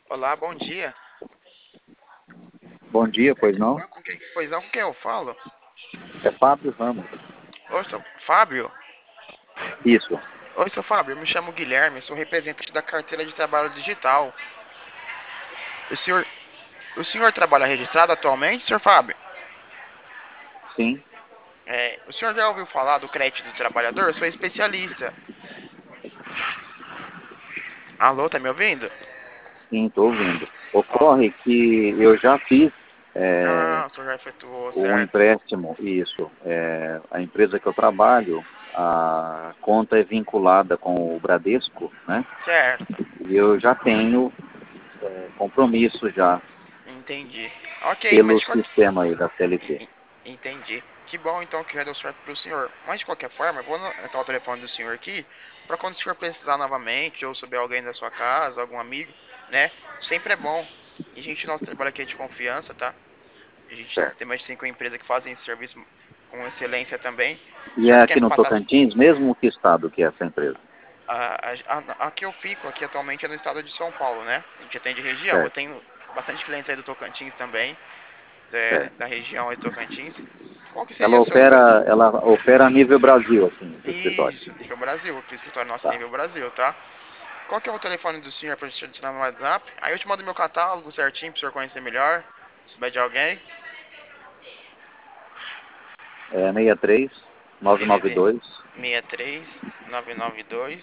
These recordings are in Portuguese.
Olá, bom dia. Bom dia, pois não? Pois não, com quem eu falo? É Fábio Ramos. Oi, sou Fábio. Isso, Oi, sou Fábio. Eu me chamo Guilherme, sou representante da carteira de trabalho digital. O senhor, o senhor trabalha registrado atualmente, senhor Fábio? sim, O senhor já ouviu falar do crédito do trabalhador? Eu sou especialista. Alô, tá me ouvindo? sim, estou ouvindo. Ó, Ocorre que eu já fiz é, o senhor já efetuou, um certo? empréstimo, isso. A empresa que eu trabalho, a conta é vinculada com o Bradesco, né? Certo, E eu já tenho compromisso já entendi. Ok, mas pelo de qualquer... sistema aí da CLT. Entendi. Que bom então que já deu certo pro senhor. Mas de qualquer forma, eu vou anotar o telefone do senhor aqui, para quando o senhor precisar novamente, ou souber alguém da sua casa, algum amigo, né? Sempre é bom. E a gente, nosso trabalho aqui é de confiança, tá? A gente Certo. tem mais de 5 empresas que fazem esse serviço com excelência também. O E senhor é quer aqui me no passar. Tocantins, mesmo que estado que é essa empresa? Aqui eu fico, aqui atualmente é no estado de São Paulo, né? A gente atende região. Eu Certo, tenho bastante clientes aí do Tocantins também, certo. da região aí do Tocantins. Qual que Ela seria o seu número? opera a nível Brasil, assim, esse escritório. Isso, nível Brasil, aqui o escritório nosso é Tá. nível Brasil, tá? Qual que é o telefone do senhor pra gente adicionar no WhatsApp? Aí eu te mando meu catálogo certinho pro senhor conhecer melhor, se souber de alguém. É 63 DDD 992 63 992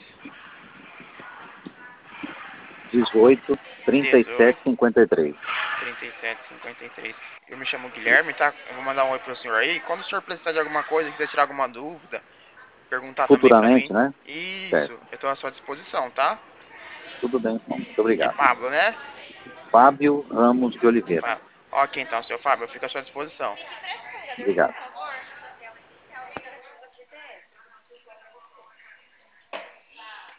18 37 18 53. 37 53. Eu me chamo Guilherme, tá? Eu vou mandar um oi pro senhor aí. Quando o senhor precisar de alguma coisa, quiser tirar alguma dúvida, perguntar também pra Futuramente, mim. né? Certo. Isso, eu tô à sua disposição, tá? Tudo bem, irmão. Muito De obrigado. Pablo, né? Fábio Ramos de Oliveira. Ok, então, senhor Fábio, eu fico à sua disposição. Obrigado.